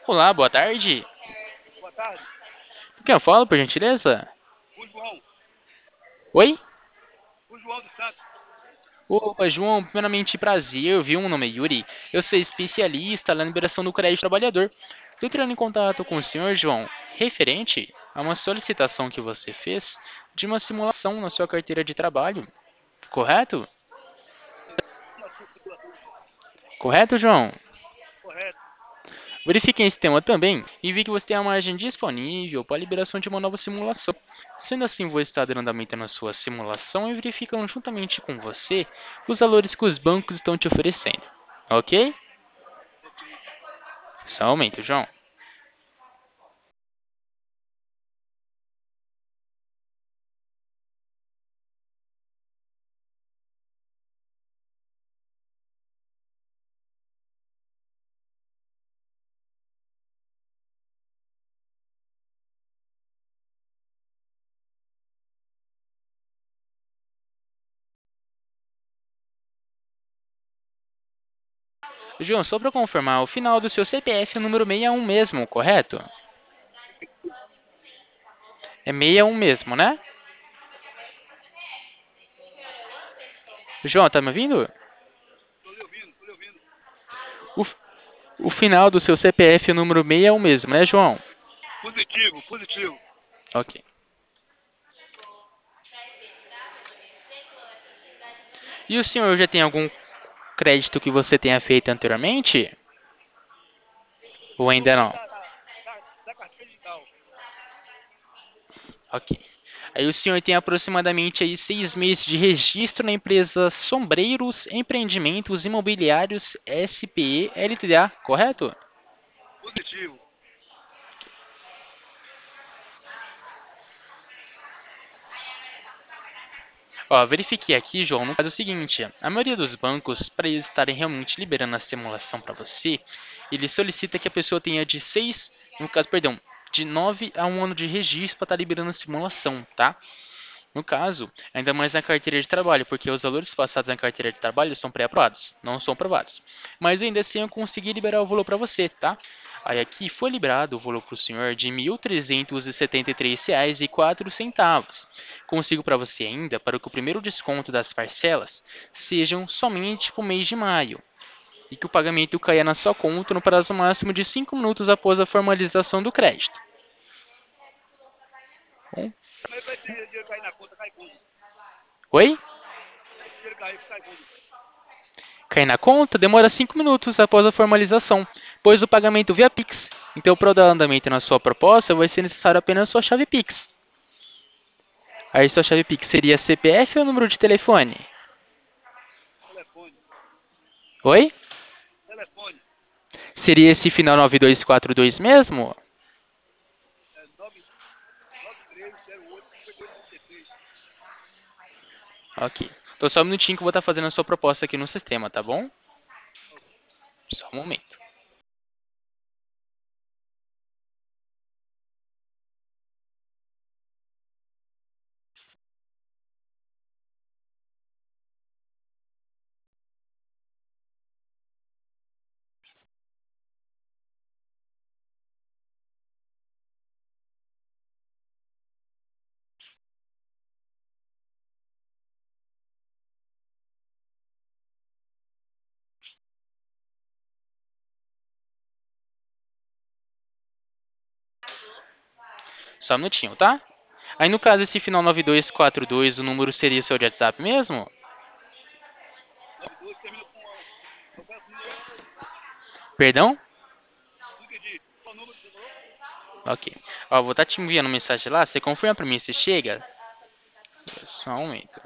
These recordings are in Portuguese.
Olá, boa tarde. Boa tarde. Com quem eu falo, por gentileza? O João. Oi? O João dos Santos. Opa, João, primeiramente prazer, viu? Meu nome é Yuri. Eu sou especialista na liberação do crédito trabalhador. Estou entrando em contato com o senhor, João, referente a uma solicitação que você fez de uma simulação na sua carteira de trabalho, correto? Uma simulação. Correto, João? Correto. Verifiquei esse tema também e vi que você tem a margem disponível para a liberação de uma nova simulação. Sendo assim, vou estar dando andamento na sua simulação e verificando juntamente com você os valores que os bancos estão te oferecendo. Ok? Ok. Só um momento, João. João, só para confirmar, o final do seu CPF é o número 61 mesmo, correto? É 61 mesmo, né? João, tá me ouvindo? Estou lhe ouvindo, estou lhe ouvindo. O, o final do seu CPF é o número 61 mesmo, né, João? Positivo, positivo. Ok. E o senhor já tem algum crédito que você tenha feito anteriormente? Ou Estou ainda falando não? da carteira digital. Ok. Aí o senhor tem aproximadamente aí 6 meses de registro na empresa Sombreiros Empreendimentos Imobiliários SPE LTDA, correto? Positivo. Ó, verifiquei aqui, João, no caso é o seguinte, a maioria dos bancos, para eles estarem realmente liberando a simulação para você, ele solicita que a pessoa tenha de 6, no caso, perdão, de 9 a 1 ano de registro para estar liberando a simulação, tá? No caso, ainda mais na carteira de trabalho, porque os valores passados na carteira de trabalho são pré-aprovados, não são aprovados. Mas ainda assim eu consegui liberar o valor para você, tá? Aí aqui foi liberado o valor para o senhor de R$ 1.373,04. Consigo para você ainda para que o primeiro desconto das parcelas sejam somente para o mês de maio e que o pagamento caia na sua conta no prazo máximo de 5 minutos após a formalização do crédito. Bom, Mas para esse dinheiro cair na conta, cai como? oi? Esse dinheiro cair, cai como? Cair na conta demora 5 minutos após a formalização, pois o pagamento via Pix. Então, para dar andamento na sua proposta, vai ser necessário apenas sua chave Pix. Aí, sua chave Pix seria CPF ou número de telefone? Telefone. Oi? Telefone. Seria esse final 9242 mesmo? É 9308-5233. Ok. Então, só um minutinho que eu vou estar fazendo a sua proposta aqui no sistema, tá bom? Ok. Só um momento. Só um minutinho, tá? Aí, no caso, esse final 9242, o número seria seu de WhatsApp mesmo? 92 termina com. Qual é o número? Perdão? Não entendi. Qual o número que você falou? Ok. Ó, vou estar te enviando mensagem lá. Você confirma pra mim se chega? Só um momento.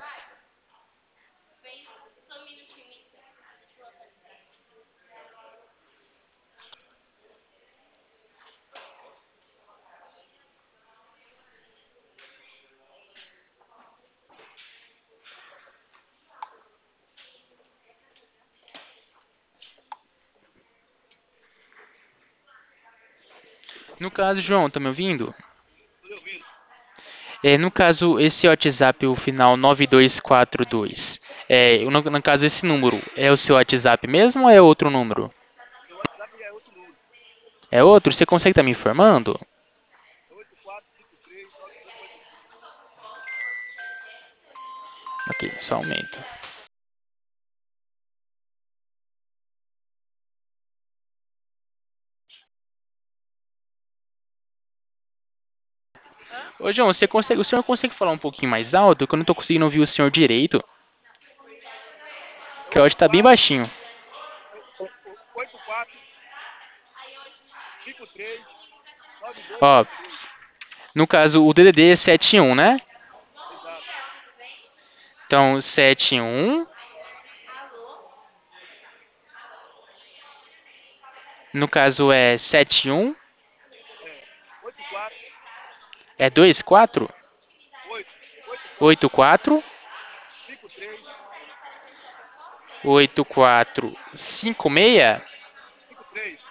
No caso, João, tá me ouvindo? Estou lhe ouvindo. No caso, esse WhatsApp, o final 9242. No caso, esse número é o seu WhatsApp mesmo ou é outro número? Meu WhatsApp é outro número. É outro? Você consegue estar me informando? 84539245. Ok, só um momento. Ô, João, o senhor consegue falar um pouquinho mais alto? Que eu não tô conseguindo ouvir o senhor direito. É Que o áudio tá bem 84, baixinho. 84539245. Ó, no caso, o DDD é 71, né? Exato. Então, 71. No caso, é 71. É. 84, É 24. 8, 84, 84. 53, 84. 56. 53,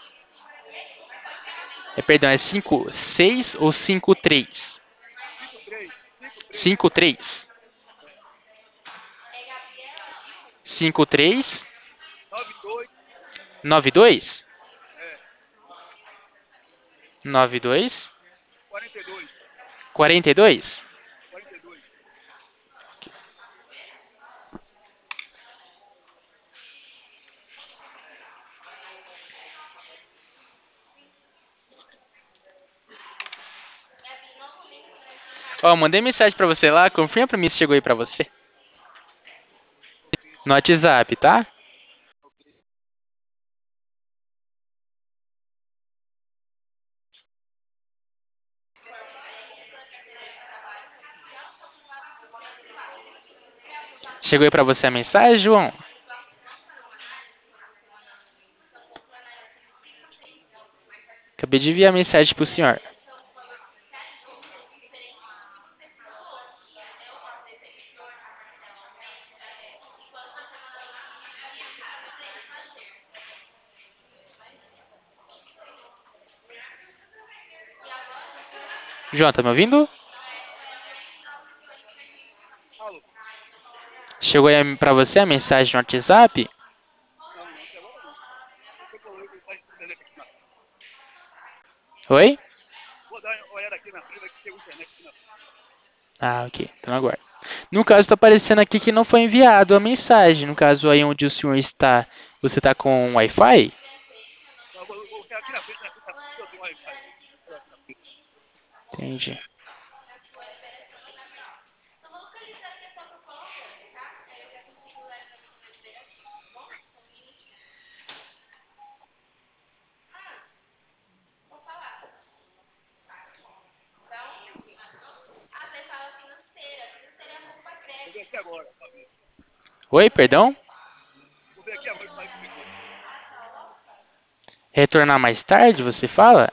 É, perdão, é 56 ou 53? 53, 53, 53. é. 53. 92, 92. é. 92. 42, 42. 42. Ó, mandei mensagem pra você lá, confirma pra mim se chegou aí pra você. Ok, No WhatsApp, tá? ok. Chegou aí pra você a mensagem, João? Acabei de enviar a mensagem pro senhor. João, tá me ouvindo? Alô? Chegou aí pra você a mensagem no WhatsApp? Não, não, até agora não. Eu coloquei mensagem de internet aqui na frente. Oi? Vou dar uma olhada aqui na frente, aqui tem internet aqui na frente. Ah, ok. Então aguarda. No caso, tá aparecendo aqui que não foi enviado a mensagem. No caso aí onde o senhor está, você tá com Wi-Fi? Não, vou aqui na frente, aqui na frente, eu tenho Wi-Fi. Olha aqui na frente. Entendi. Vou ver aqui agora, pra ver. Oi, perdão? Vou ver aqui agora, para ver. Retornar mais tarde, você fala?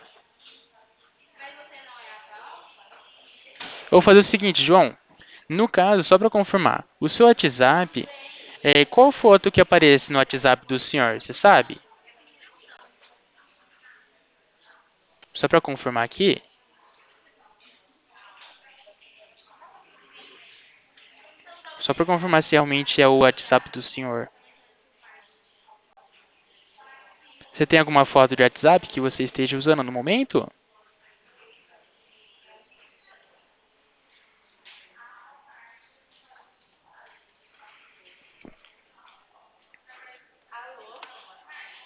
Eu vou fazer o seguinte, João. No caso, só para confirmar, o seu WhatsApp, qual foto que aparece no WhatsApp do senhor? Você sabe? Só para confirmar aqui. Só para confirmar se realmente é o WhatsApp do senhor. Você tem alguma foto de WhatsApp que você esteja usando no momento?